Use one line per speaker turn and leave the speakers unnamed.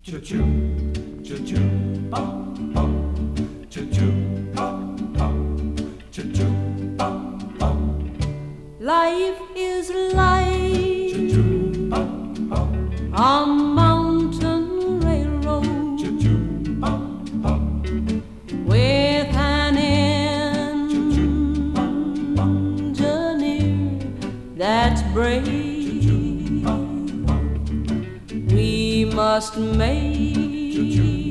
Choo-choo, choo-choo, bum, bum. Choo-choo, bum, bum. Choo-choo, bum, bum.
Life is like
Choo-choo, bum, bum.
a mountain railroad
Choo-choo, bum, bum.
with an
Choo-choo, bum, bum.
engineer that's brave.
Choo-choo, bum, bum.
We must make